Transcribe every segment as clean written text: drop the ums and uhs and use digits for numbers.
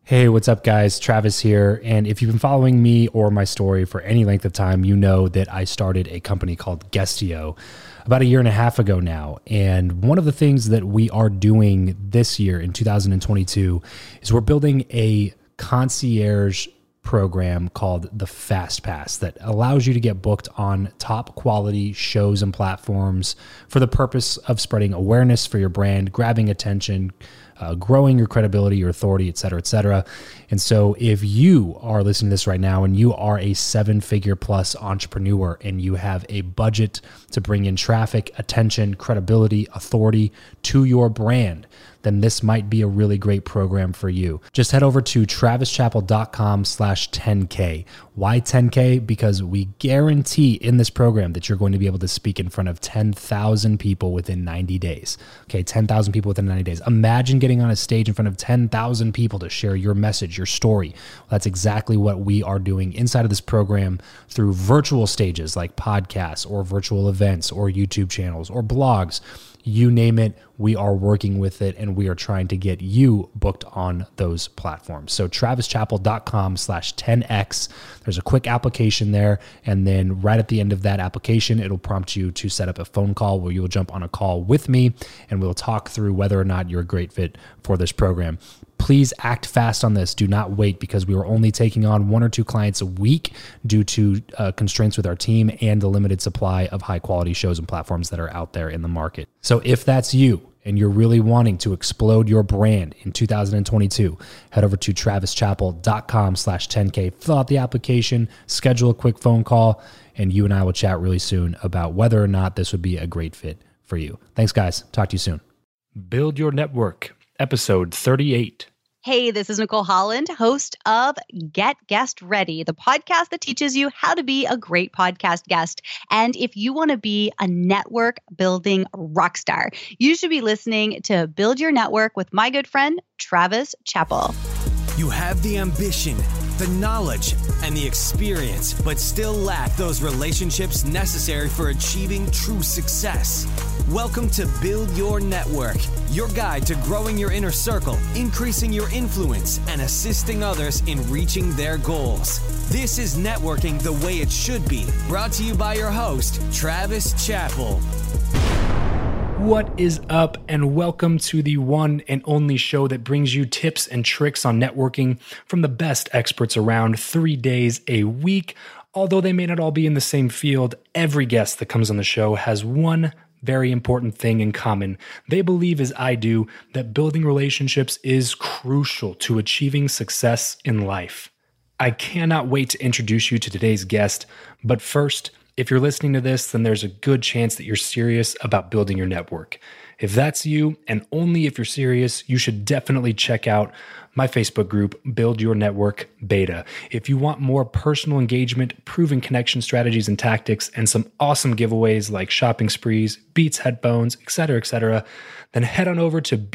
Hey, what's up, guys? Travis here. And if you've been following me or my story for any length of time, you know that I started a company called Guestio about a year and a half ago now. And one of the things that we are doing this year in 2022 is we're building a concierge program called the Fast Pass that allows you to get booked on top quality shows and platforms for the purpose of spreading awareness for your brand, grabbing attention, growing your credibility, your authority, et cetera, et cetera. And so if you are listening to this right now and you are a 7-figure plus entrepreneur and you have a budget to bring in traffic, attention, credibility, authority to your brand, then this might be a really great program for you. Just head over to travischappell.com/10K. Why 10K? Because we guarantee in this program that you're going to be able to speak in front of 10,000 people within 90 days. Okay, 10,000 people within 90 days. Imagine getting on a stage in front of 10,000 people to share your message, your story. Well, that's exactly what we are doing inside of this program through virtual stages like podcasts or virtual events or YouTube channels or blogs. You name it, we are working with it, and we are trying to get you booked on those platforms. So travischappell.com/10X. There's a quick application there, and then right at the end of that application, it'll prompt you to set up a phone call where you'll jump on a call with me, and we'll talk through whether or not you're a great fit for this program. Please act fast on this. Do not wait, because we are only taking on 1 or 2 clients a week due to constraints with our team and the limited supply of high quality shows and platforms that are out there in the market. So if that's you and you're really wanting to explode your brand in 2022, head over to travischappell.com/10K, fill out the application, schedule a quick phone call, and you and I will chat really soon about whether or not this would be a great fit for you. Thanks, guys. Talk to you soon. Build Your Network, episode 38. Hey, this is Nicole Holland, host of Get Guest Ready, the podcast that teaches you how to be a great podcast guest. And if you want to be a network building rock star, you should be listening to Build Your Network with my good friend, Travis Chappell. You have the ambition, the knowledge, and the experience, but still lack those relationships necessary for achieving true success. Welcome to Build Your Network, your guide to growing your inner circle, increasing your influence, and assisting others in reaching their goals. This is networking the way it should be, brought to you by your host, Travis Chappell. What is up, and welcome to the one and only show that brings you tips and tricks on networking from the best experts around 3 days a week. Although they may not all be in the same field, every guest that comes on the show has one very important thing in common. They believe, as I do, that building relationships is crucial to achieving success in life. I cannot wait to introduce you to today's guest, but first, if you're listening to this, then there's a good chance that you're serious about building your network. If that's you, and only if you're serious, you should definitely check out my Facebook group, Build Your Network Beta. If you want more personal engagement, proven connection strategies and tactics, and some awesome giveaways like shopping sprees, Beats headphones, etc., then head on over to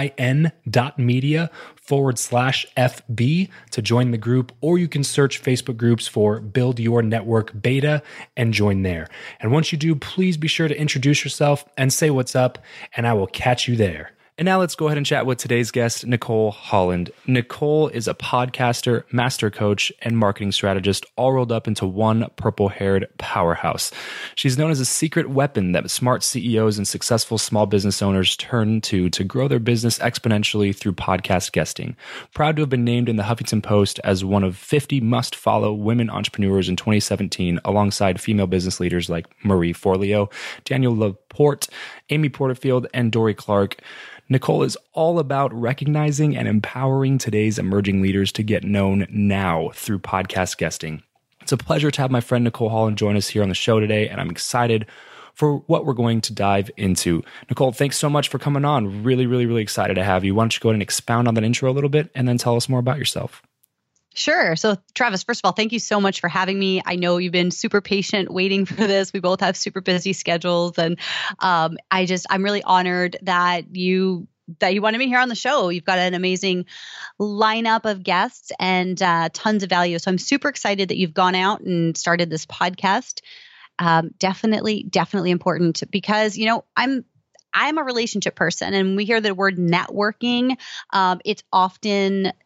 byn.media/FB to join the group, or you can search Facebook groups for Build Your Network Beta and join there. And once you do, please be sure to introduce yourself and say what's up, and I will catch you there. And now let's go ahead and chat with today's guest, Nicole Holland. Nicole is a podcaster, master coach, and marketing strategist, all rolled up into one purple-haired powerhouse. She's known as a secret weapon that smart CEOs and successful small business owners turn to grow their business exponentially through podcast guesting. Proud to have been named in the Huffington Post as one of 50 must-follow women entrepreneurs in 2017, alongside female business leaders like Marie Forleo, Danielle Laporte, Amy Porterfield, and Dorie Clark. Nicole is all about recognizing and empowering today's emerging leaders to get known now through podcast guesting. It's a pleasure to have my friend Nicole Holland join us here on the show today, and I'm excited for what we're going to dive into. Nicole, thanks so much for coming on. Really, really, really excited to have you. Why don't you go ahead and expound on that intro a little bit and then tell us more about yourself? Sure. So Travis, first of all, thank you so much for having me. I know you've been super patient waiting for this. We both have super busy schedules, and I'm really honored that you wanted me here on the show. You've got an amazing lineup of guests and tons of value. So I'm super excited that you've gone out and started this podcast. Definitely important, because I'm a relationship person, and we hear the word networking. It's often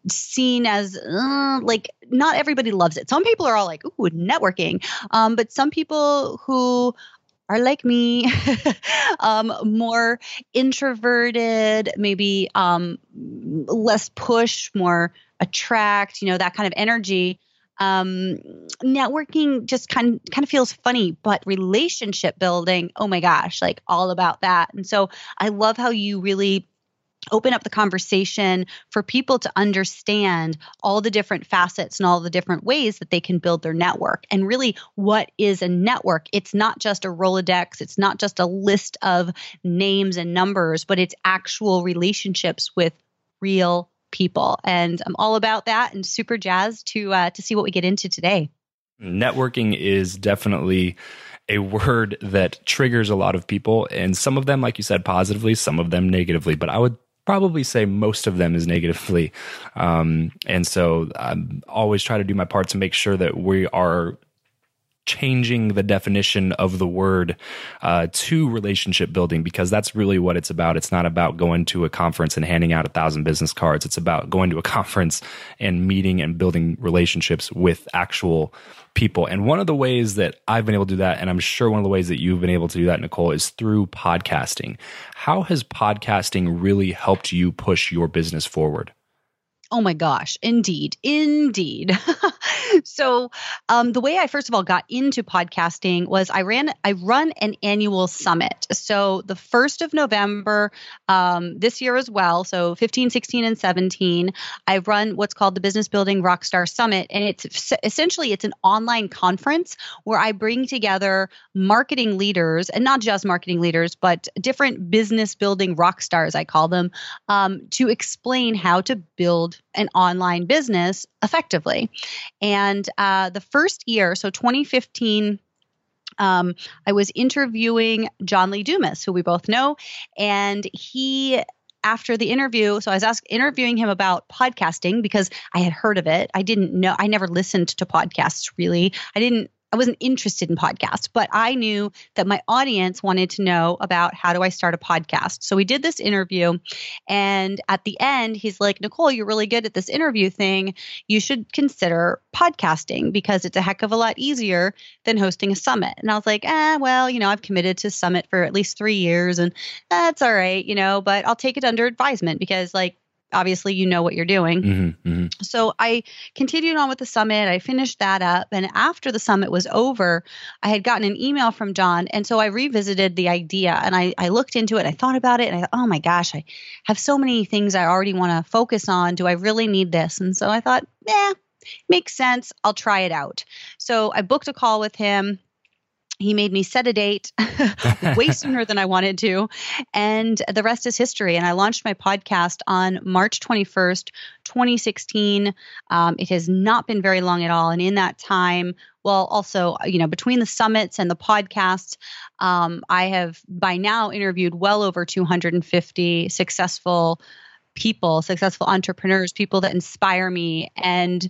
seen as like not everybody loves it. Some people are all like, ooh, networking. But some people who are like me, more introverted, maybe less push, more attract, that kind of energy. Networking just kind of feels funny, but relationship building, oh my gosh, like all about that. And so I love how you really open up the conversation for people to understand all the different facets and all the different ways that they can build their network. And really, what is a network? It's not just a Rolodex. It's not just a list of names and numbers, but it's actual relationships with real people. And I'm all about that and super jazzed to see what we get into today. Networking is definitely a word that triggers a lot of people, and some of them, like you said, positively, some of them negatively, but I would probably say most of them is negatively. And so I always try to do my part to make sure that we are changing the definition of the word to relationship building, because that's really what it's about. It's not about going to a conference and handing out 1,000 business cards. It's about going to a conference and meeting and building relationships with actual people. And one of the ways that I've been able to do that, and I'm sure one of the ways that you've been able to do that, Nicole, is through podcasting. How has podcasting really helped you push your business forward? Oh my gosh, indeed. So the way I first of all got into podcasting was I run an annual summit. So the 1st of November this year as well, so 15, 16, and 17, I run what's called the Business Building Rockstar Summit. And it's essentially an online conference where I bring together marketing leaders, and not just marketing leaders, but different business building rock stars, I call them, to explain how to build an online business effectively. And the first year, so 2015, I was interviewing John Lee Dumas, who we both know, and after the interview, so I was interviewing him about podcasting because I had heard of it. I didn't know, I never listened to podcasts really. I wasn't interested in podcasts, but I knew that my audience wanted to know about how do I start a podcast. So we did this interview, and at the end, he's like, Nicole, you're really good at this interview thing. You should consider podcasting because it's a heck of a lot easier than hosting a summit. And I was like, well, I've committed to Summit for at least 3 years, and that's all right, but I'll take it under advisement because obviously you know what you're doing. Mm-hmm, mm-hmm. So I continued on with the summit. I finished that up. And after the summit was over, I had gotten an email from John. And so I revisited the idea and I looked into it. I thought about it and I thought, oh my gosh, I have so many things I already want to focus on. Do I really need this? And so I thought, makes sense. I'll try it out. So I booked a call with him. He made me set a date way sooner than I wanted to. And the rest is history. And I launched my podcast on March 21st, 2016. It has not been very long at all. And in that time, well, also, between the summits and the podcasts, I have by now interviewed well over 250 successful people, successful entrepreneurs, people that inspire me. And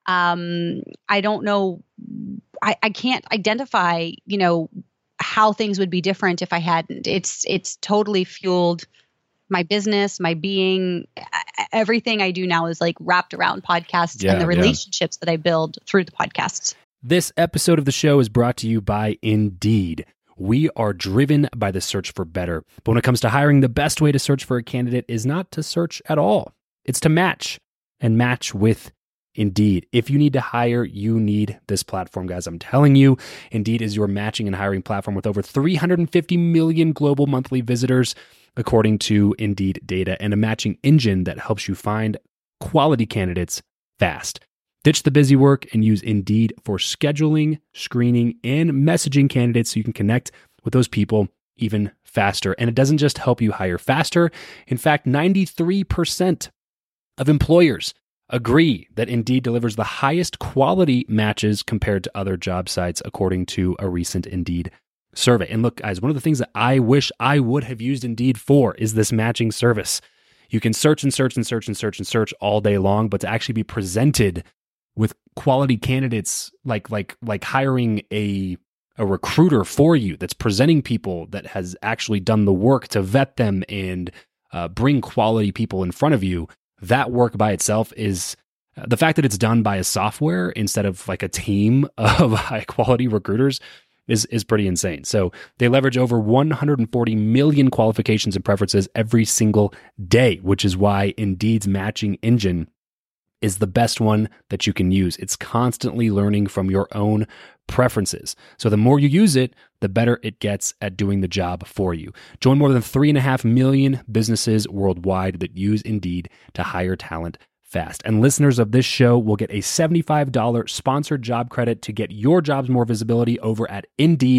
I don't know, I can't identify, how things would be different if I hadn't. It's totally fueled my business, my being. Everything I do now is wrapped around podcasts and the relationships that I build through the podcasts. This episode of the show is brought to you by Indeed. We are driven by the search for better. But when it comes to hiring, the best way to search for a candidate is not to search at all. It's to match and match with Indeed. If you need to hire, you need this platform, guys. I'm telling you, Indeed is your matching and hiring platform with over 350 million global monthly visitors, according to Indeed data, and a matching engine that helps you find quality candidates fast. Ditch the busy work and use Indeed for scheduling, screening, and messaging candidates so you can connect with those people even faster. And it doesn't just help you hire faster. In fact, 93% of employers agree that Indeed delivers the highest quality matches compared to other job sites, according to a recent Indeed survey. And look, guys, one of the things that I wish I would have used Indeed for is this matching service. You can search and search and search and search and search all day long, but to actually be presented with quality candidates, like hiring a recruiter for you that's presenting people that has actually done the work to vet them and bring quality people in front of you. that work by itself is the fact that it's done by a software instead of like a team of high quality recruiters is pretty insane. So they leverage over 140 million qualifications and preferences every single day, which is why Indeed's matching engine is the best one that you can use. It's constantly learning from your own preferences. So the more you use it, the better it gets at doing the job for you. Join more than 3.5 million businesses worldwide that use Indeed to hire talent fast. And listeners of this show will get a $75 sponsored job credit to get your jobs more visibility over at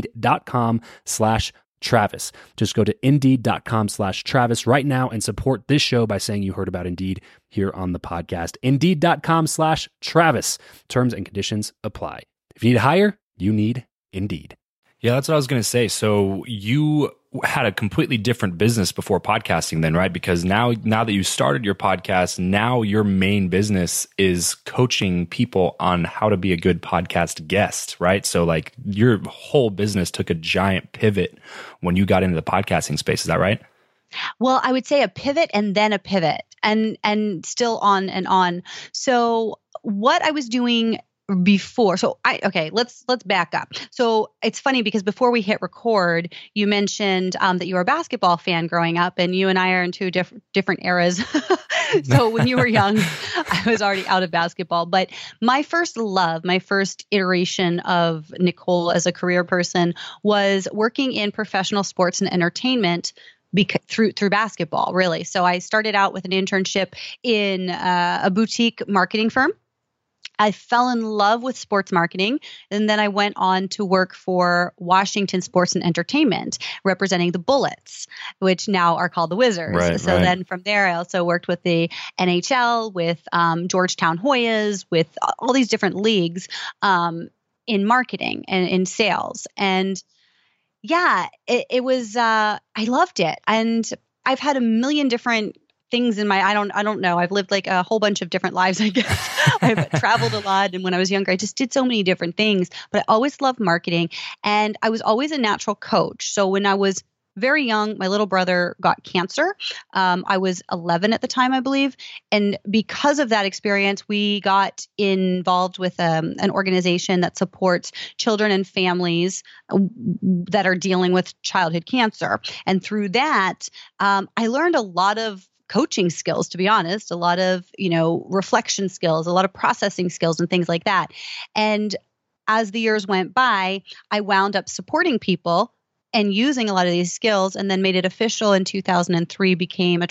Indeed.com/Travis. Just go to Indeed.com/Travis right now and support this show by saying you heard about Indeed here on the podcast. Indeed.com/Travis. Terms and conditions apply. If you need to hire, you need Indeed. Yeah, that's what I was going to say. So you had a completely different business before podcasting then, right? Because now that you started your podcast, now your main business is coaching people on how to be a good podcast guest, right? So like your whole business took a giant pivot when you got into the podcasting space. Is that right? Well, I would say a pivot and then a pivot and still on and on. So what I was doing before, let's back up. So it's funny because before we hit record, you mentioned that you were a basketball fan growing up, and you and I are in two different eras. So when you were young, I was already out of basketball. But my first love, my first iteration of Nicole as a career person was working in professional sports and entertainment through basketball, really. So I started out with an internship in a boutique marketing firm. I fell in love with sports marketing, and then I went on to work for Washington Sports and Entertainment, representing the Bullets, which now are called the Wizards. Right. Then from there, I also worked with the NHL, with Georgetown Hoyas, with all these different leagues in marketing and in sales. And yeah, it was, I loved it. And I've had a million different things in my, I don't know. I've lived like a whole bunch of different lives, I guess. I've traveled a lot. And when I was younger, I just did so many different things, but I always loved marketing, and I was always a natural coach. So when I was very young, my little brother got cancer. I was 11 at the time, I believe. And because of that experience, we got involved with an organization that supports children and families that are dealing with childhood cancer. And through that, I learned a lot of coaching skills, to be honest, a lot of, reflection skills, a lot of processing skills and things like that. And as the years went by, I wound up supporting people and using a lot of these skills, and then made it official in 2003, became a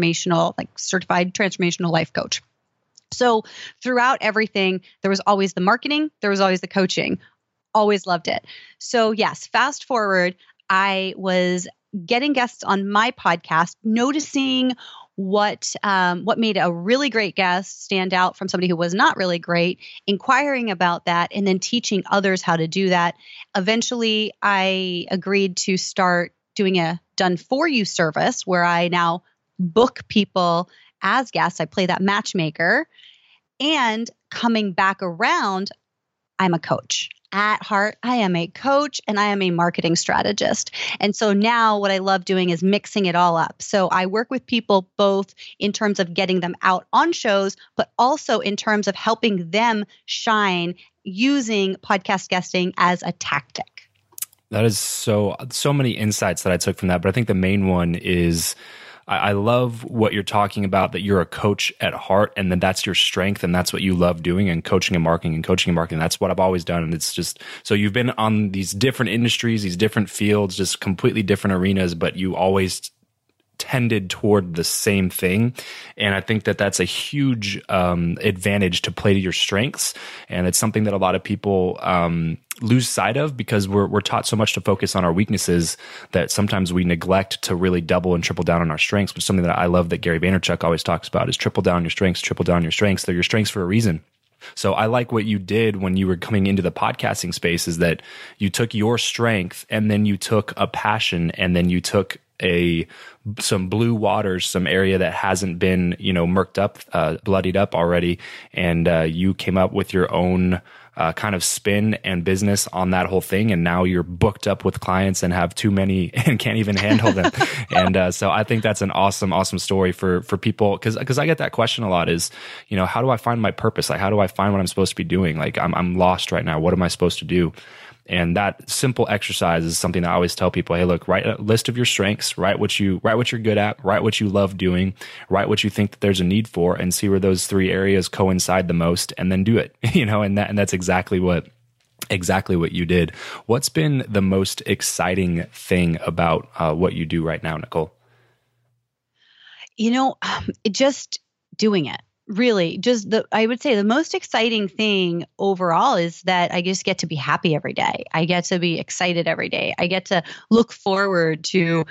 certified transformational life coach. So throughout everything, there was always the marketing, there was always the coaching, always loved it. So yes, fast forward, I was getting guests on my podcast, noticing what made a really great guest stand out from somebody who was not really great, inquiring about that, and then teaching others how to do that. Eventually, I agreed to start doing a done for you service where I now book people as guests. I play that matchmaker, and coming back around, I'm a coach. At heart, I am a coach and I am a marketing strategist. And so now what I love doing is mixing it all up. So I work with people both in terms of getting them out on shows, but also in terms of helping them shine using podcast guesting as a tactic. That is so many insights that I took from that. But I think the main one is I love what you're talking about, that you're a coach at heart, and then that's your strength, and that's what you love doing, and coaching and marketing. That's what I've always done. And it's just, so you've been on these different industries, these different fields, just completely different arenas, but you always tended toward the same thing. And I think that that's a huge advantage to play to your strengths. And it's something that a lot of people lose sight of, because we're taught so much to focus on our weaknesses that sometimes we neglect to really double and triple down on our strengths. But something that I love that Gary Vaynerchuk always talks about is triple down your strengths, triple down your strengths. They're your strengths for a reason. So I like what you did when you were coming into the podcasting space, is that you took your strength and then you took a passion, and then you took some blue waters, some area that hasn't been, murked up, bloodied up already. And you came up with your own kind of spin and business on that whole thing. And now you're booked up with clients and have too many and can't even handle them. And so I think that's an awesome story for people. Cause I get that question a lot is, how do I find my purpose? Like, how do I find what I'm supposed to be doing? Like I'm lost right now. What am I supposed to do? And that simple exercise is something that I always tell people, hey, look, write a list of your strengths, write what you're good at, write what you love doing, write what you think that there's a need for, and see where those 3 areas coincide the most, and then do it. And that's exactly what you did. What's been the most exciting thing about what you do right now, Nicole? Just doing it. Really, I would say the most exciting thing overall is that I just get to be happy every day. I get to be excited every day. I get to look forward to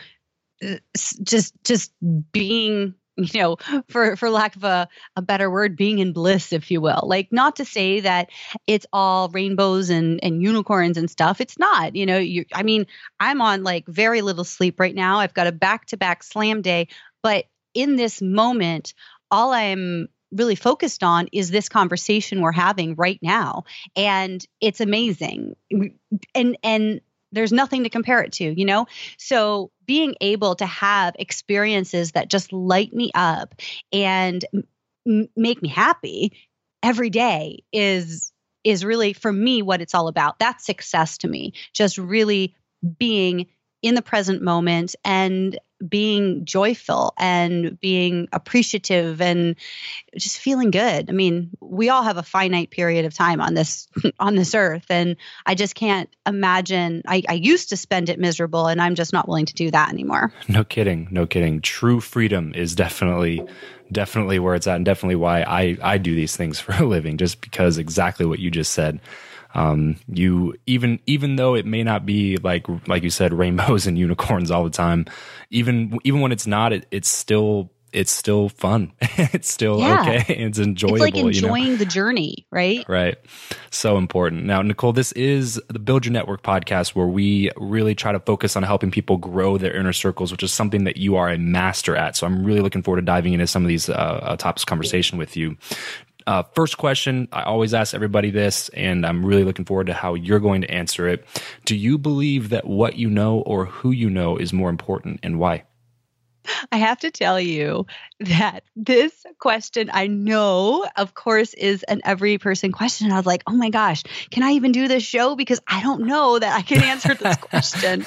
just being, for lack of a better word, being in bliss, if you will. Like, not to say that it's all rainbows and unicorns and stuff. It's not, I'm on like very little sleep right now. I've got a back-to-back slam day, but in this moment, all I'm really focused on is this conversation we're having right now. And it's amazing. And there's nothing to compare it to, So being able to have experiences that just light me up and make me happy every day is really, for me, what it's all about. That's success to me. Just really being in the present moment and being joyful and being appreciative and just feeling good. I mean, we all have a finite period of time on this earth, and I just can't imagine. I used to spend it miserable, and I'm just not willing to do that anymore. No kidding. True freedom is definitely where it's at, and definitely why I do these things for a living, just because exactly what you just said. You even though it may not be like you said, rainbows and unicorns all the time, even when it's not, it's still fun. It's still okay. It's enjoyable. It's like enjoying the journey, right? Right. So important. Now, Nicole, this is the Build Your Network podcast, where we really try to focus on helping people grow their inner circles, which is something that you are a master at. So I'm really looking forward to diving into some of these topics conversation with you. First question, I always ask everybody this, and I'm really looking forward to how you're going to answer it. Do you believe that what you know or who you know is more important, and why? I have to tell you that this question, I know, of course, is an every person question. I was like, oh my gosh, can I even do this show? Because I don't know that I can answer this question.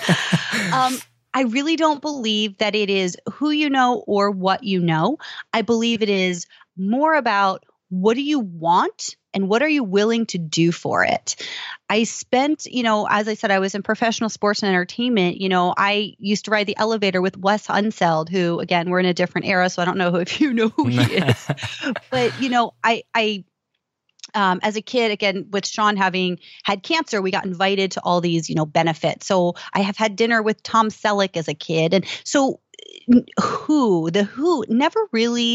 I really don't believe that it is who you know or what you know. I believe it is more about what do you want and what are you willing to do for it? I spent, as I said, I was in professional sports and entertainment. I used to ride the elevator with Wes Unseld, who, again, we're in a different era, so I don't know if you know who he is. But, I as a kid, again, with Sean having had cancer, we got invited to all these, benefits. So I have had dinner with Tom Selleck as a kid. And so who never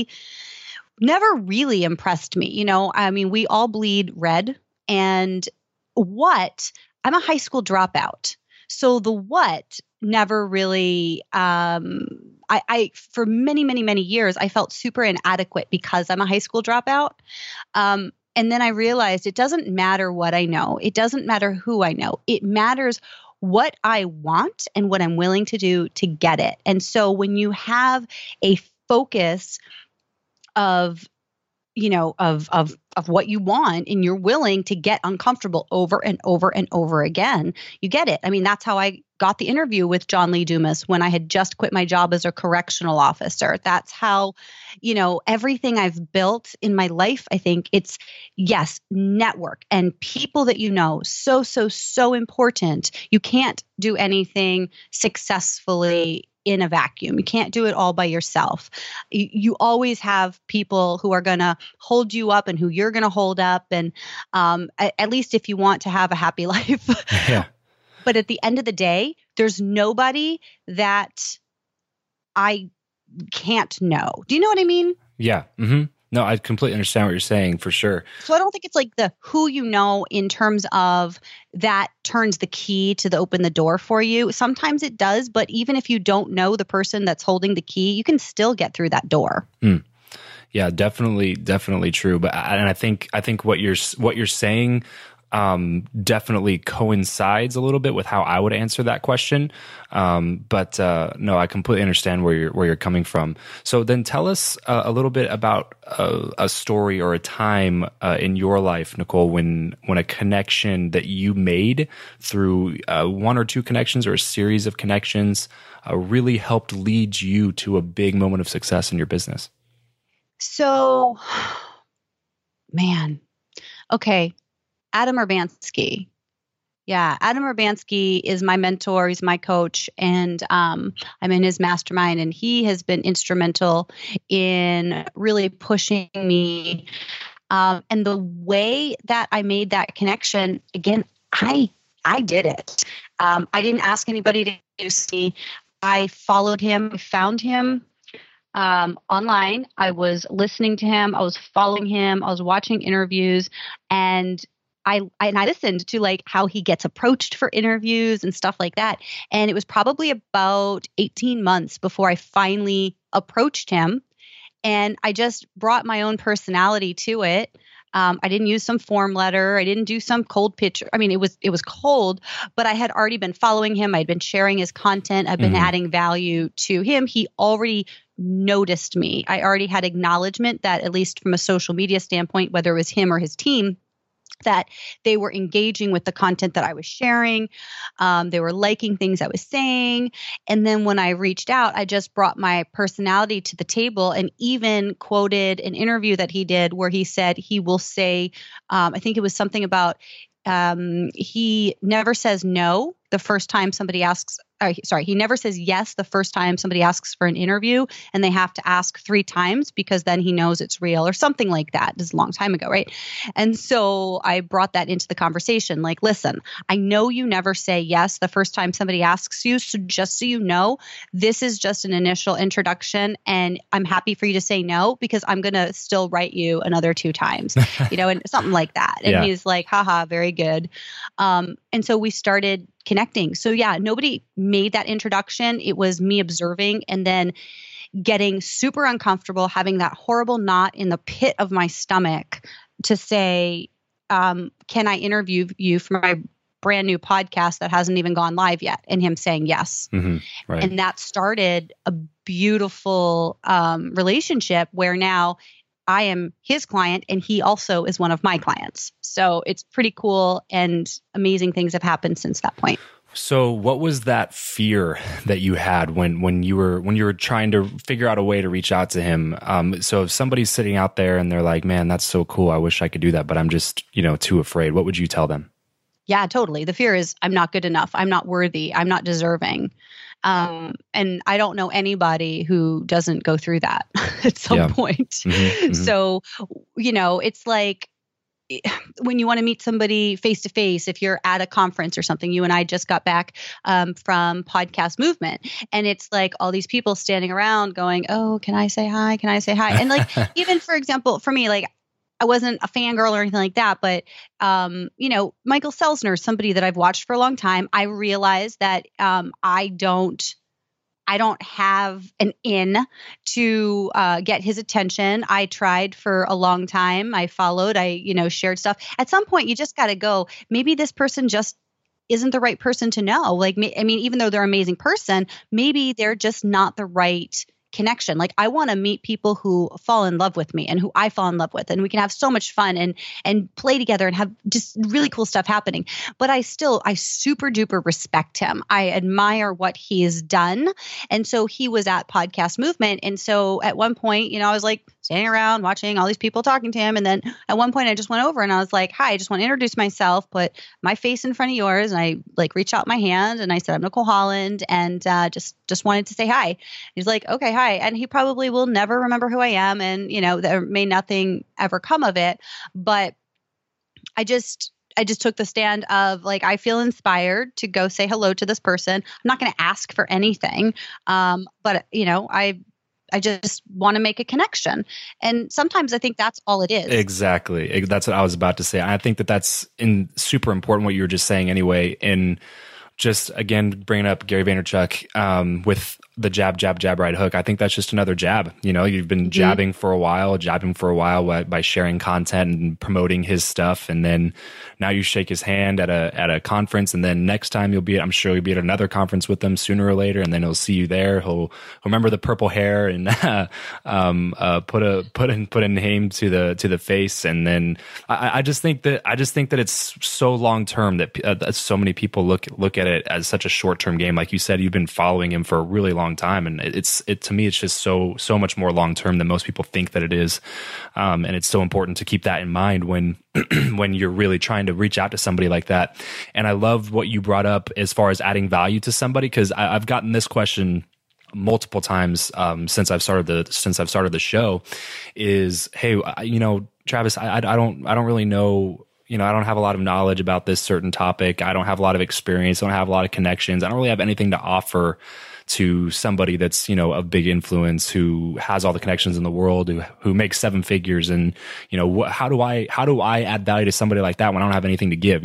really impressed me. We all bleed red. And what, I'm a high school dropout. So the what never really, for many, many, many years, I felt super inadequate because I'm a high school dropout. And then I realized it doesn't matter what I know. It doesn't matter who I know. It matters what I want and what I'm willing to do to get it. And so when you have a focus of what you want and you're willing to get uncomfortable over and over and over again, you get it. I mean, that's how I got the interview with John Lee Dumas when I had just quit my job as a correctional officer. That's how, everything I've built in my life, I think it's, yes, network and people that so important. You can't do anything successfully in a vacuum. You can't do it all by yourself. You always have people who are going to hold you up and who you're going to hold up. And at least if you want to have a happy life. Yeah. But at the end of the day, there's nobody that I can't know. Do you know what I mean? Yeah. Mm-hmm. No, I completely understand what you're saying, for sure. So I don't think it's like the who you know in terms of that turns the key to open the door for you. Sometimes it does, but even if you don't know the person that's holding the key, you can still get through that door. Yeah, definitely true. But I think what you're saying definitely coincides a little bit with how I would answer that question. But no, I completely understand where you're coming from. So then tell us a little bit about a story or a time in your life, Nicole, when a connection that you made through one or two connections or a series of connections really helped lead you to a big moment of success in your business. So, man, okay. Adam Urbanski. Yeah, Adam Urbanski is my mentor. He's my coach, and I'm in his mastermind, and he has been instrumental in really pushing me. And the way that I made that connection, again, I did it. I didn't ask anybody to do me. I followed him, I found him online. I was listening to him. I was following him. I was watching interviews, and I listened to like how he gets approached for interviews and stuff like that. And it was probably about 18 months before I finally approached him. And I just brought my own personality to it. I didn't use some form letter. I didn't do some cold pitch. I mean, it was cold, but I had already been following him. I'd been sharing his content. I've been adding value to him. He already noticed me. I already had acknowledgement that, at least from a social media standpoint, whether it was him or his team, that they were engaging with the content that I was sharing. They were liking things I was saying. And then when I reached out, I just brought my personality to the table and even quoted an interview that he did where he said he will say, I think it was something about he never says no the first time somebody asks. He never says yes the first time somebody asks for an interview, and they have to ask 3 times because then he knows it's real or something like that. This is a long time ago, right? And so I brought that into the conversation. Like, listen, I know you never say yes the first time somebody asks you. So just so you know, this is just an initial introduction, and I'm happy for you to say no because I'm going to still write you another 2 times, and something like that. And he's like, haha, very good. And so we started connecting. So yeah, nobody made that introduction. It was me observing and then getting super uncomfortable, having that horrible knot in the pit of my stomach to say, can I interview you for my brand new podcast that hasn't even gone live yet? And him saying yes. Right. And that started a beautiful relationship where now I am his client and he also is one of my clients. So it's pretty cool, and amazing things have happened since that point. So what was that fear that you had when you were trying to figure out a way to reach out to him? So if somebody's sitting out there and they're like, man, that's so cool, I wish I could do that, but I'm just, too afraid. What would you tell them? Yeah, totally. The fear is I'm not good enough. I'm not worthy. I'm not deserving. And I don't know anybody who doesn't go through that at some point. So, it's like when you want to meet somebody face to face, if you're at a conference or something. You and I just got back from Podcast Movement, and it's like all these people standing around going, oh, can I say hi? Can I say hi? And like, even for example, for me, like, I wasn't a fangirl or anything like that, but, Michael Selzner is somebody that I've watched for a long time. I realized that I don't have an in to get his attention. I tried for a long time. I followed, shared stuff. At some point, you just got to go, maybe this person just isn't the right person to know. Like, even though they're an amazing person, maybe they're just not the right connection. Like, I want to meet people who fall in love with me and who I fall in love with, and we can have so much fun and play together and have just really cool stuff happening. But I super duper respect him. I admire what he has done. And so he was at Podcast Movement. And so at one point, I was like standing around watching all these people talking to him. And then at one point I just went over and I was like, hi, I just want to introduce myself, put my face in front of yours. And I like reached out my hand and I said, I'm Nicole Holland, and just wanted to say hi. He's like, okay, hi. And he probably will never remember who I am. And, there may nothing ever come of it. But I just took the stand of like, I feel inspired to go say hello to this person. I'm not going to ask for anything. But, I just want to make a connection. And sometimes I think that's all it is. Exactly. That's what I was about to say. I think that's super important what you were just saying anyway. And just, again, bringing up Gary Vaynerchuk with the jab, right hook. I think that's just another jab. You've been jabbing for a while by sharing content and promoting his stuff. And then now you shake his hand at a conference. And then next time I'm sure you'll be at another conference with him sooner or later. And then he'll see you there. He'll remember the purple hair and put a name to the face. And then I just think that it's so long term that so many people look at it as such a short term game. Like you said, you've been following him for a really long time, and to me it's just so much more long term than most people think that it is. And it's so important to keep that in mind when when you're really trying to reach out to somebody like that. And I love what you brought up as far as adding value to somebody, because I've gotten this question multiple times since I've started the show. Is, hey, Travis, I don't really know. I don't have a lot of knowledge about this certain topic. I don't have a lot of experience. I don't have a lot of connections. I don't really have anything to offer to somebody that's, a big influence, who has all the connections in the world, who makes 7 figures. And, how do I add value to somebody like that when I don't have anything to give,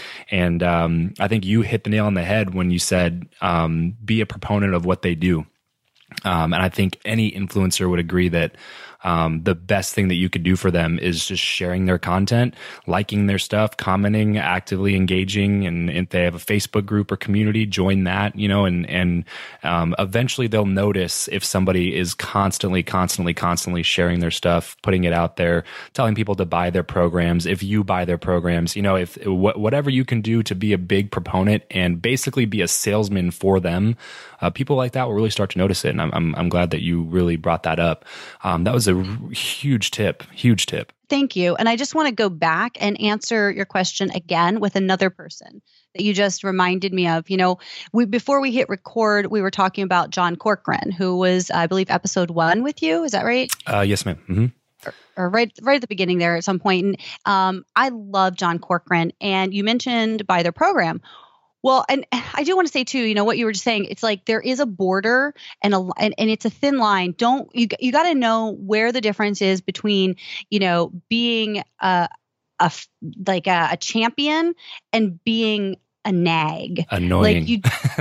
And I think you hit the nail on the head when you said, be a proponent of what they do. And I think any influencer would agree that the best thing that you could do for them is just sharing their content, liking their stuff, commenting, actively engaging. And if they have a Facebook group or community, join that, and eventually they'll notice if somebody is constantly sharing their stuff, putting it out there, telling people to buy their programs. If you buy their programs, whatever you can do to be a big proponent and basically be a salesman for them, people like that will really start to notice it. And I'm glad that you really brought that up. That was a huge tip. Thank you. And I just want to go back and answer your question again with another person that you just reminded me of. Before we hit record, we were talking about John Corcoran, who was, I believe, episode 1 with you. Is that right? Yes, ma'am. Mm-hmm. Or right at the beginning there at some point. And I love John Corcoran. And you mentioned buy their program. Well, and I do want to say too, what you were just saying, it's like there is a border and it's a thin line. You got to know where the difference is between, being a champion and being a nag. Annoying.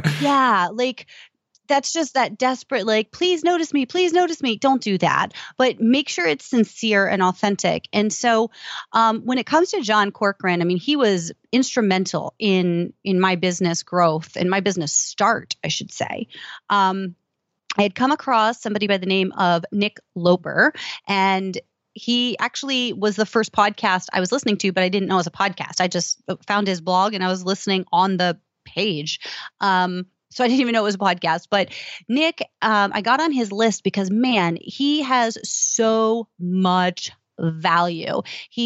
That's just that desperate, please notice me. Don't do that. But make sure it's sincere and authentic. And so when it comes to John Corcoran, he was instrumental in my business growth and my business start, I should say. I had come across somebody by the name of Nick Loper, and he actually was the first podcast I was listening to, but I didn't know it was a podcast. I just found his blog and I was listening on the page. So I didn't even know it was a podcast. But Nick, I got on his list because, man, he has so much value.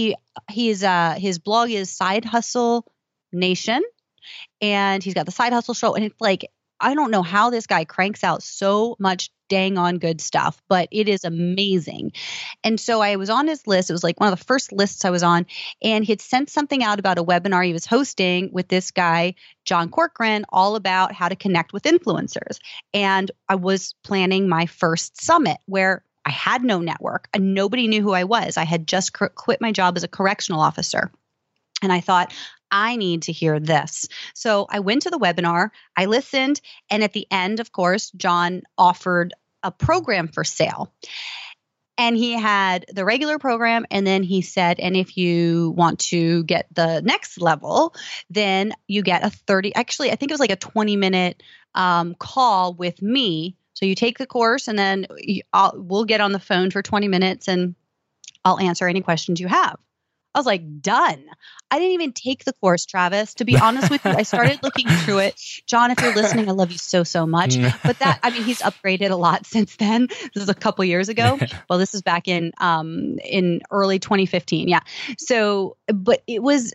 His blog is Side Hustle Nation, and he's got the Side Hustle Show. And it's like, I don't know how this guy cranks out so much dang on good stuff, but it is amazing. And so I was on his list. It was like one of the first lists I was on, and he had sent something out about a webinar he was hosting with this guy, John Corcoran, all about how to connect with influencers. And I was planning my first summit where I had no network and nobody knew who I was. I had just quit my job as a correctional officer. And I thought, I need to hear this. So I went to the webinar, I listened, and at the end, of course, John offered a program for sale. And he had the regular program, and then he said, and if you want to get the next level, then you get I think it was like a 20-minute call with me. So you take the course, and then we'll get on the phone for 20 minutes, and I'll answer any questions you have. I was like, done. I didn't even take the course, Travis. To be honest with you, I started looking through it. John, if you're listening, I love you so, so much. But he's upgraded a lot since then. This is a couple years ago. Well, this is back in early 2015. Yeah. So, but it was,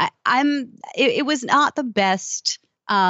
it was not the best,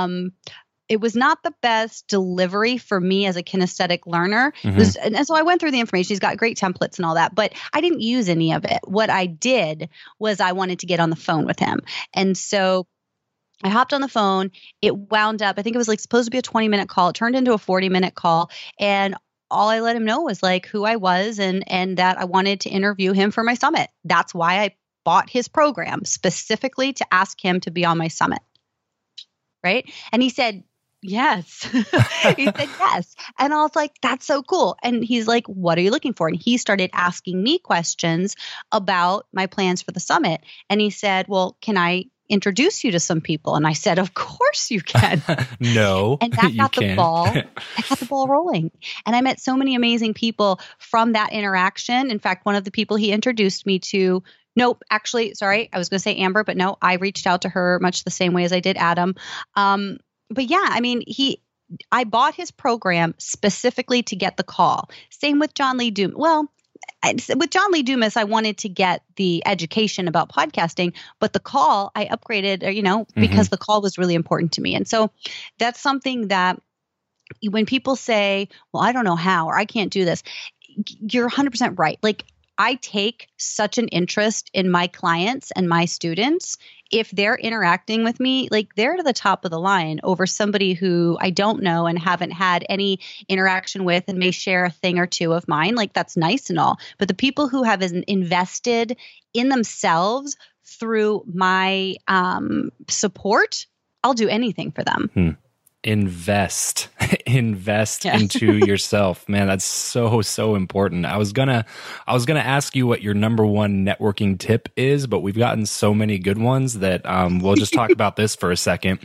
it was not the best delivery for me as a kinesthetic learner. Mm-hmm. And so I went through the information. He's got great templates and all that, but I didn't use any of it. What I did was I wanted to get on the phone with him. And so I hopped on the phone. It wound up, I think it was supposed to be a 20-minute call. It turned into a 40-minute call. And all I let him know was who I was and that I wanted to interview him for my summit. That's why I bought his program, specifically to ask him to be on my summit. Right. And he said, Yes. He said yes. And I was like, that's so cool. And he's like, what are you looking for? And he started asking me questions about my plans for the summit. And he said, well, can I introduce you to some people? And I said, of course you can. No, and that got you the ball. I got the ball rolling. And I met so many amazing people from that interaction. In fact, one of the people he introduced me to, nope, actually, sorry, I was going to say Amber, but no, I reached out to her much the same way as I did Adam. But yeah, I mean, I bought his program specifically to get the call. Same with John Lee Dumas. Well, with John Lee Dumas, I wanted to get the education about podcasting, but the call I upgraded, because the call was really important to me. And so that's something that when people say, well, I don't know how, or I can't do this, you're 100% right. Like, I take such an interest in my clients and my students. If they're interacting with me, like, they're to the top of the line over somebody who I don't know and haven't had any interaction with and may share a thing or two of mine. Like, that's nice and all. But the people who have invested in themselves through my support, I'll do anything for them. Invest into yourself, man. That's so important. I was gonna ask you what your number one networking tip is, but we've gotten so many good ones that we'll just talk about this for a second.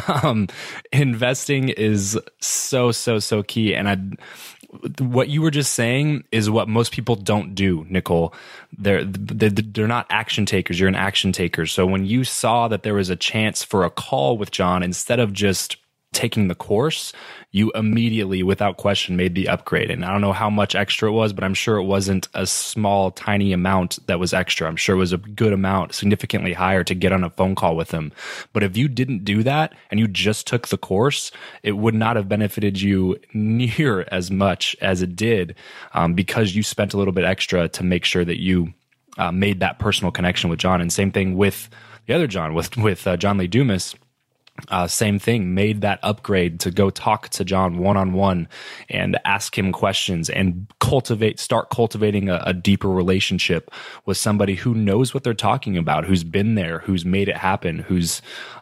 Investing is so key, and what you were just saying is what most people don't do, Nicole. They're not action takers. You're an action taker. So when you saw that there was a chance for a call with John, instead of just taking the course, you immediately, without question, made the upgrade. And I don't know how much extra it was, but I'm sure it wasn't a small, tiny amount that was extra. I'm sure it was a good amount, significantly higher, to get on a phone call with him. But if you didn't do that and you just took the course, it would not have benefited you near as much as it did, because you spent a little bit extra to make sure that you made that personal connection with John. And same thing with the other John, with John Lee Dumas. Same thing, made that upgrade to go talk to John one-on-one and ask him questions and start cultivating a deeper relationship with somebody who knows what they're talking about, who's been there, who's made it happen, who's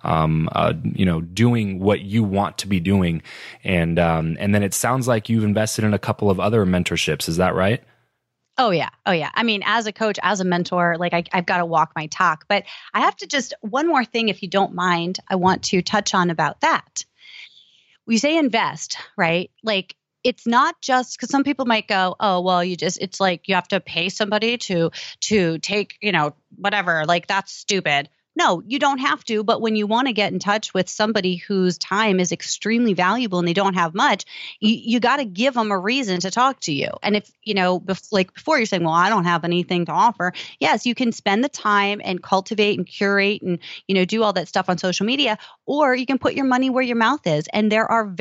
doing what you want to be doing. And then it sounds like you've invested in a couple of other mentorships. Is that right? Oh, yeah. I mean, as a coach, as a mentor, like, I've got to walk my talk. But I have to just, one more thing, if you don't mind, I want to touch on about that. We say invest, right? Like, it's not just because some people might go, oh, well, it's like you have to pay somebody to take, whatever, like, that's stupid. No, you don't have to. But when you want to get in touch with somebody whose time is extremely valuable and they don't have much, you got to give them a reason to talk to you. And if, before you're saying, well, I don't have anything to offer. Yes, you can spend the time and cultivate and curate and, do all that stuff on social media, or you can put your money where your mouth is. And there are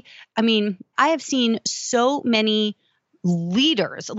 I have seen so many leaders,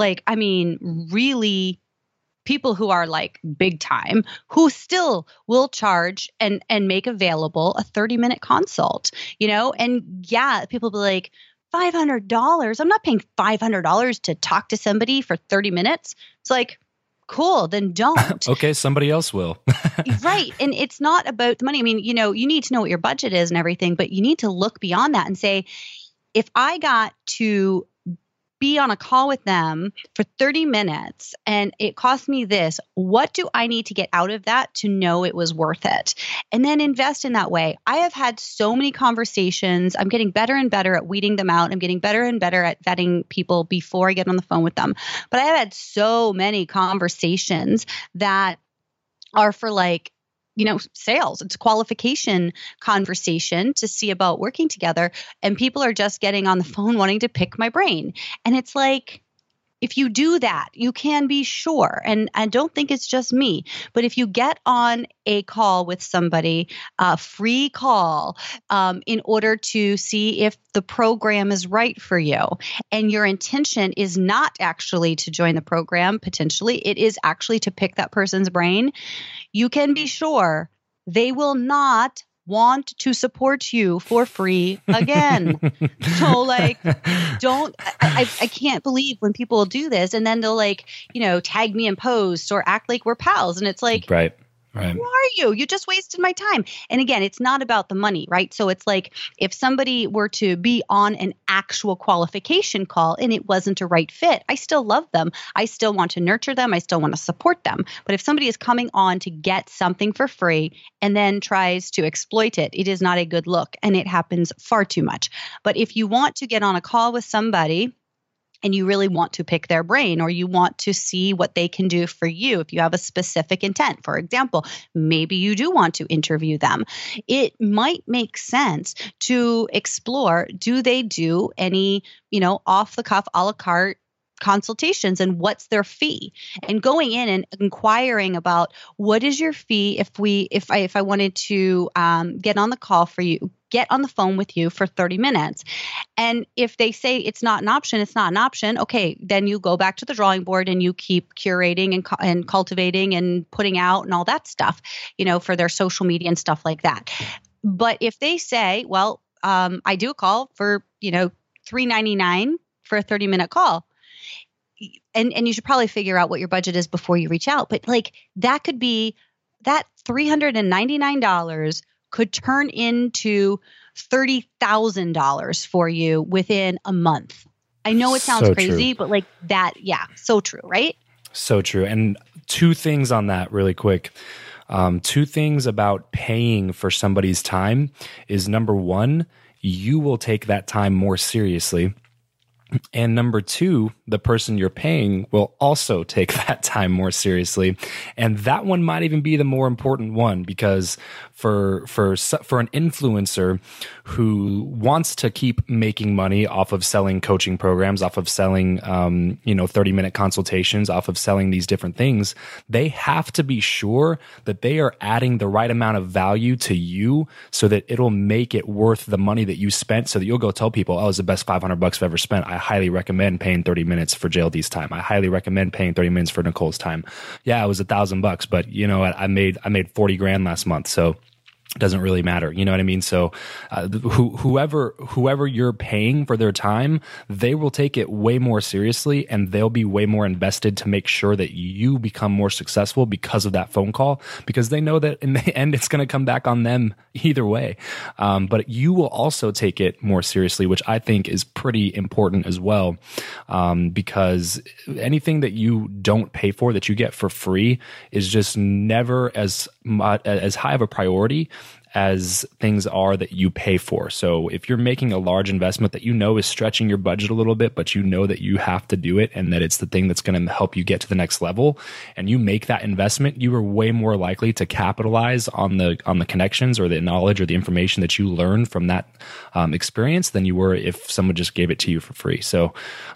really people who are like big time, who still will charge and make available a 30-minute consult, and yeah, people be like, $500. I'm not paying $500 to talk to somebody for 30 minutes. It's like, cool, then don't. Okay, somebody else will. Right. And it's not about the money. I mean, you need to know what your budget is and everything, but you need to look beyond that and say, if I got to be on a call with them for 30 minutes and it cost me this, what do I need to get out of that to know it was worth it? And then invest in that way. I have had so many conversations. I'm getting better and better at weeding them out. I'm getting better and better at vetting people before I get on the phone with them. But I have had so many conversations that are for sales. It's a qualification conversation to see about working together. And people are just getting on the phone wanting to pick my brain. And it's like, if you do that, you can be sure. And I don't think it's just me, but if you get on a call with somebody, a free call, in order to see if the program is right for you, and your intention is not actually to join the program, potentially, it is actually to pick that person's brain, you can be sure they will not want to support you for free again. So I can't believe when people do this and then they'll tag me in posts or act like we're pals. And it's like, right. Right. Who are you? You just wasted my time. And again, it's not about the money, right? So it's like if somebody were to be on an actual qualification call and it wasn't a right fit, I still love them. I still want to nurture them. I still want to support them. But if somebody is coming on to get something for free and then tries to exploit it, it is not a good look. And it happens far too much. But if you want to get on a call with somebody and you really want to pick their brain or you want to see what they can do for you, if you have a specific intent, for example, maybe you do want to interview them, it might make sense to explore, do they do any, off the cuff, a la carte consultations and what's their fee, and going in and inquiring about what is your fee if I wanted to get on the call for you, get on the phone with you for 30 minutes. And if they say it's not an option, it's not an option. Okay, then you go back to the drawing board and you keep curating and cultivating and putting out and all that stuff, for their social media and stuff like that. But if they say, well, I do a call for, $3.99 for a 30-minute call. And you should probably figure out what your budget is before you reach out. But that could be that $399 could turn into $30,000 for you within a month. I know it sounds crazy, but so true, right? So true. And two things on that really quick. Two things about paying for somebody's time is, number one, you will take that time more seriously. And number two, the person you're paying will also take that time more seriously. And that one might even be the more important one, because for an influencer who wants to keep making money off of selling coaching programs, off of selling, 30-minute consultations, off of selling these different things, they have to be sure that they are adding the right amount of value to you so that it'll make it worth the money that you spent, so that you'll go tell people, oh, it's the best $500 I've ever spent. I highly recommend paying 30 minutes for JLD's time. I highly recommend paying 30 minutes for Nicole's time. Yeah, it was $1,000, but I made 40 grand last month. So it doesn't really matter. You know what I mean? So whoever you're paying for their time, they will take it way more seriously, and they'll be way more invested to make sure that you become more successful because of that phone call, because they know that in the end, it's going to come back on them either way. But you will also take it more seriously, which I think is pretty important as well. Because anything that you don't pay for, that you get for free, is just never as high of a priority as things are that you pay for. So if you're making a large investment that is stretching your budget a little bit, but you know that you have to do it and that it's the thing that's going to help you get to the next level, and you make that investment, you are way more likely to capitalize on the connections or the knowledge or the information that you learn from that experience than you were if someone just gave it to you for free. So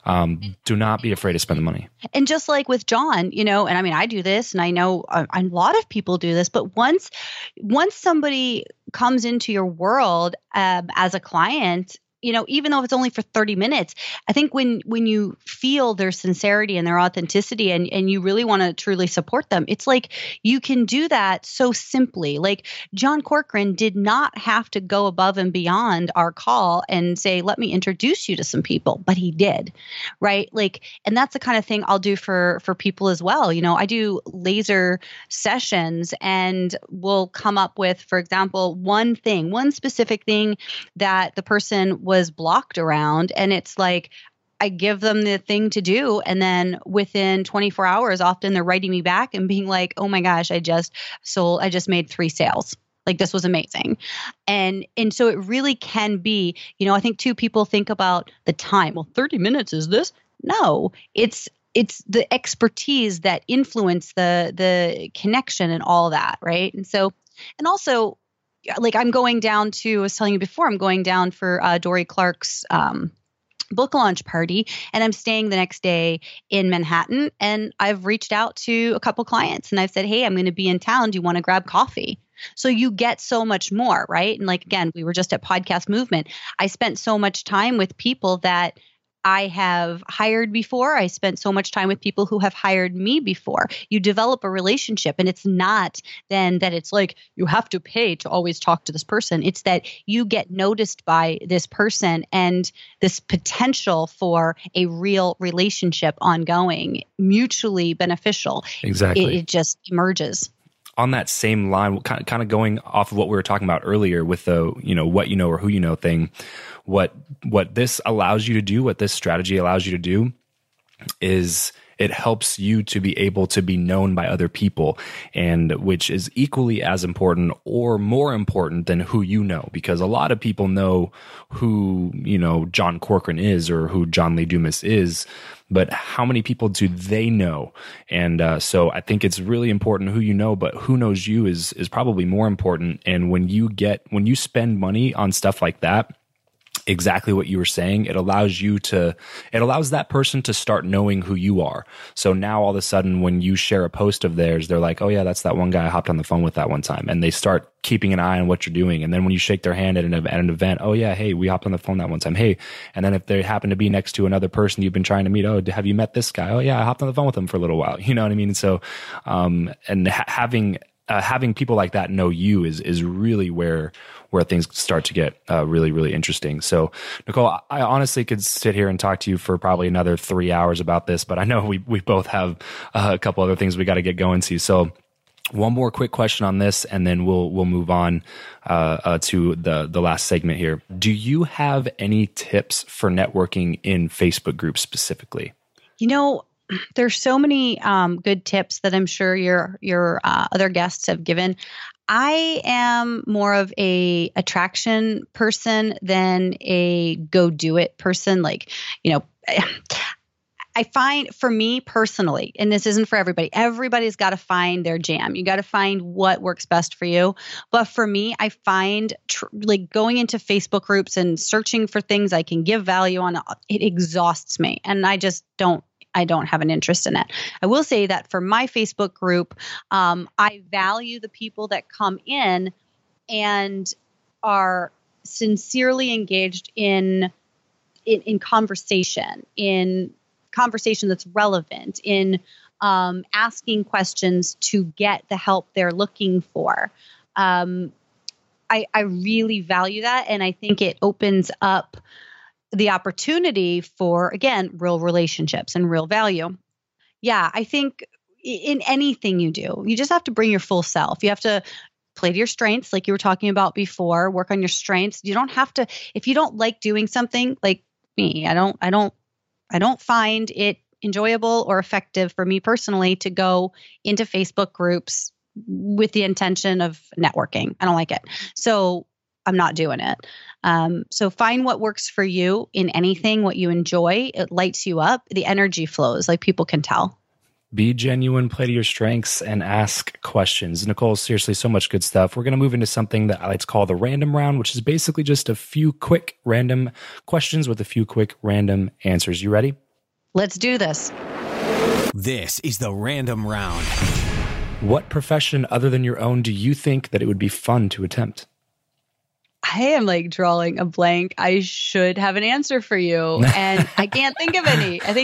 do not be afraid to spend the money. And just like with John, and I mean, I do this, and I know a lot of people do this, but once somebody comes into your world as a client, even though it's only for 30 minutes, I think when you feel their sincerity and their authenticity and you really want to truly support them, it's like you can do that so simply. Like John Corcoran did not have to go above and beyond our call and say, let me introduce you to some people, but he did, right? And that's the kind of thing I'll do for people as well. I do laser sessions, and we'll come up with, for example, one specific thing that the person was blocked around, and it's like I give them the thing to do, and then within 24 hours, often they're writing me back and being like, "Oh my gosh, I just made 3 sales. This was amazing." And so it really can be, I think too, people think about the time. Well, 30 minutes is this? No, it's the expertise that influence the connection and all that, right? And so, and also, I'm going down to, I was telling you before, I'm going down for Dory Clark's book launch party, and I'm staying the next day in Manhattan. And I've reached out to a couple clients and I've said, hey, I'm going to be in town. Do you want to grab coffee? So you get so much more, right? And again, we were just at Podcast Movement. I spent so much time with people that I have hired before. I spent so much time with people who have hired me before. You develop a relationship, and it's not then that it's like you have to pay to always talk to this person. It's that you get noticed by this person, and this potential for a real relationship ongoing, mutually beneficial. Exactly. It just emerges. on that same line, kind of going off of what we were talking about earlier with the, what you know or who you know thing, what this allows you to do, what this strategy allows you to do is it helps you to be able to be known by other people, and which is equally as important or more important than who you know, because a lot of people know who, John Corcoran is or who John Lee Dumas is, but how many people do they know? And so I think it's really important who you know, but who knows you is probably more important. And when you spend money on stuff like that, exactly what you were saying, it allows that person to start knowing who you are. So now all of a sudden when you share a post of theirs, they're like, oh yeah, that's that one guy I hopped on the phone with that one time. And they start keeping an eye on what you're doing. And then when you shake their hand at an event, oh yeah, hey, we hopped on the phone that one time. Hey, and then if they happen to be next to another person you've been trying to meet, oh, have you met this guy? Oh yeah, I hopped on the phone with him for a little while. You know what I mean? So, having people like that know you is really where things start to get really, really interesting. So, Nicole, I honestly could sit here and talk to you for probably another 3 hours about this, but I know we both have a couple other things we got to get going to. So, one more quick question on this, and then we'll move on to the last segment here. Do you have any tips for networking in Facebook groups specifically? There's so many good tips that I'm sure your other guests have given. I am more of a attraction person than a go do it person. Like, I find for me personally, and this isn't for everybody, everybody's got to find their jam. You got to find what works best for you. But for me, I find like going into Facebook groups and searching for things I can give value on, it exhausts me. And I just don't have an interest in it. I will say that for my Facebook group, I value the people that come in and are sincerely engaged in conversation, in conversation that's relevant, in asking questions to get the help they're looking for. I really value that, and I think it opens up the opportunity for, again, real relationships and real value. Yeah, I think in anything you do, you just have to bring your full self. You have to play to your strengths, like you were talking about before, work on your strengths. You don't have to, if you don't like doing something, like me, I don't find it enjoyable or effective for me personally to go into Facebook groups with the intention of networking. I don't like it. So I'm not doing it. So find what works for you in anything, what you enjoy. It lights you up. The energy flows, like people can tell. Be genuine, play to your strengths, and ask questions. Nicole, seriously, so much good stuff. We're going to move into something that I like to call the random round, which is basically just a few quick random questions with a few quick random answers. You ready? Let's do this. This is the random round. What profession other than your own do you think that it would be fun to attempt? I am like drawing a blank. I should have an answer for you, and I can't think of any. I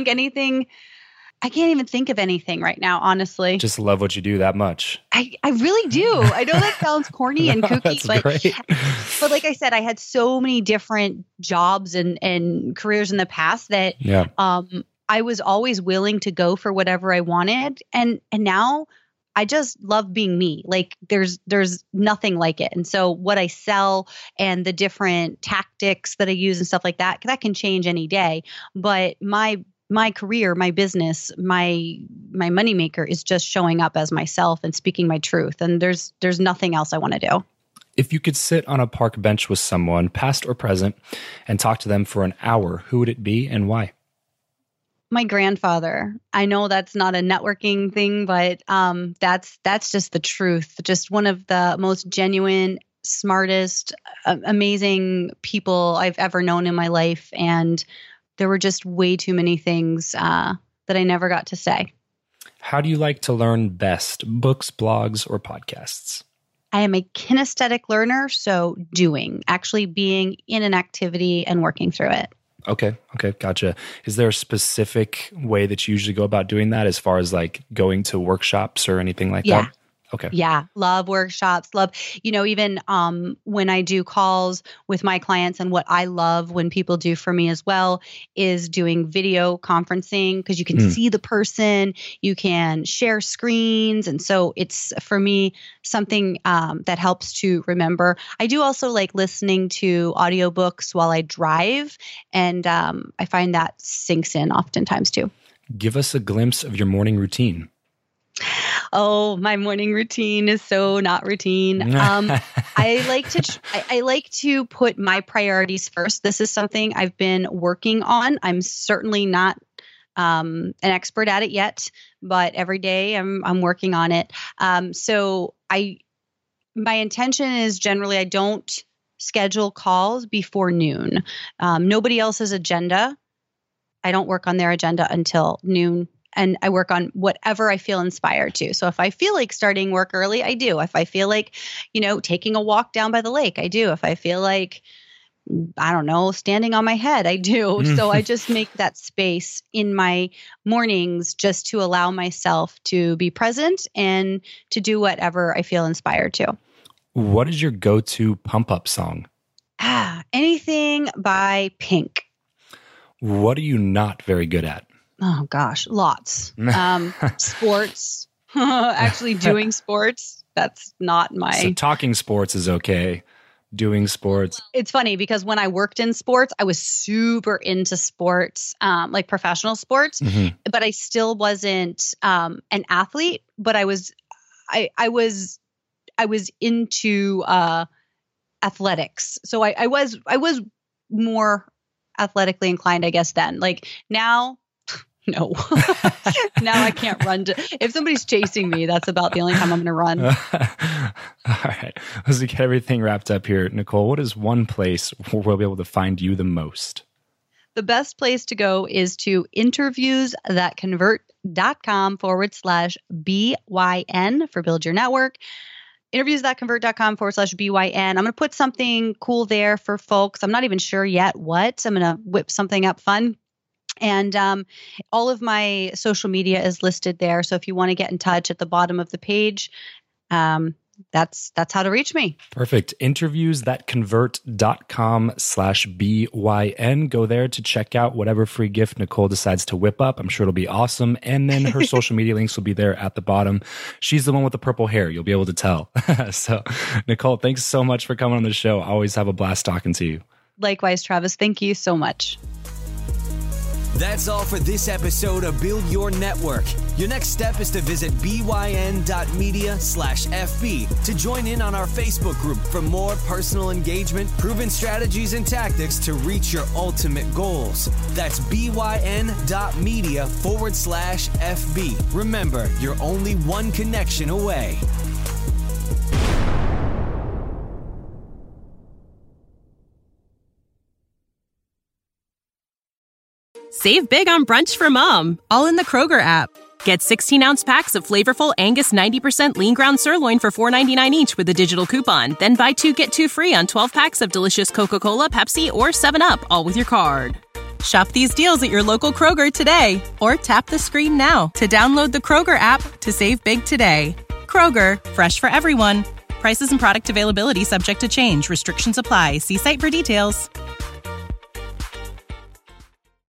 can't even think of anything right now, honestly. Just love what you do that much. I really do. I know that sounds corny and kooky, but like I said, I had so many different jobs and careers in the past that I was always willing to go for whatever I wanted. And now I just love being me. Like there's nothing like it. And so what I sell and the different tactics that I use and stuff like that can change any day. But my career, my business, my moneymaker is just showing up as myself and speaking my truth. And there's nothing else I want to do. If you could sit on a park bench with someone, past or present, and talk to them for an hour, who would it be and why? My grandfather. I know that's not a networking thing, but that's just the truth. Just one of the most genuine, smartest, amazing people I've ever known in my life. And there were just way too many things that I never got to say. How do you like to learn best? Books, blogs, or podcasts? I am a kinesthetic learner, so actually being in an activity and working through it. Okay, gotcha. Is there a specific way that you usually go about doing that as far as like going to workshops or anything like that? Okay. Yeah. Love workshops. Love, even when I do calls with my clients, and what I love when people do for me as well is doing video conferencing, because you can see the person, you can share screens. And so it's, for me, something that helps to remember. I do also like listening to audiobooks while I drive, and I find that sinks in oftentimes too. Give us a glimpse of your morning routine. Oh, my morning routine is so not routine. I like to put my priorities first. This is something I've been working on. I'm certainly not an expert at it yet, but every day I'm working on it. So my intention is generally I don't schedule calls before noon. Nobody else's agenda. I don't work on their agenda until noon. And I work on whatever I feel inspired to. So if I feel like starting work early, I do. If I feel like, taking a walk down by the lake, I do. If I feel like, I don't know, standing on my head, I do. So I just make that space in my mornings just to allow myself to be present and to do whatever I feel inspired to. What is your go-to pump-up song? Anything by Pink. What are you not very good at? Oh gosh, lots. Sports, actually doing sports. That's not my. So talking sports is okay. Doing sports. It's funny because when I worked in sports, I was super into sports, like professional sports, but I still wasn't an athlete. But I was into athletics. So I was more athletically inclined, I guess. Then, like now. No, now I can't run. If somebody's chasing me, that's about the only time I'm going to run. All right. As we get everything wrapped up here, Nicole, what is one place where we'll be able to find you the most? The best place to go is to interviewsthatconvert.com/BYN for Build Your Network. Interviewsthatconvert.com/BYN. I'm going to put something cool there for folks. I'm not even sure yet what. I'm going to whip something up fun. And all of my social media is listed there. So if you want to get in touch, at the bottom of the page, that's how to reach me. Perfect. Interviewsthatconvert.com/BYN. Go there to check out whatever free gift Nicole decides to whip up. I'm sure it'll be awesome. And then her social media links will be there at the bottom. She's the one with the purple hair. You'll be able to tell. So, Nicole, thanks so much for coming on the show. I always have a blast talking to you. Likewise, Travis. Thank you so much. That's all for this episode of Build Your Network. Your next step is to visit byn.media/FB to join in on our Facebook group for more personal engagement, proven strategies, and tactics to reach your ultimate goals. That's byn.media/FB. Remember, you're only one connection away. Save big on brunch for mom, all in the Kroger app. Get 16-ounce packs of flavorful Angus 90% lean ground sirloin for $4.99 each with a digital coupon. Then buy 2, get 2 free on 12 packs of delicious Coca-Cola, Pepsi, or 7-Up, all with your card. Shop these deals at your local Kroger today, or tap the screen now to download the Kroger app to save big today. Kroger, fresh for everyone. Prices and product availability subject to change. Restrictions apply. See site for details.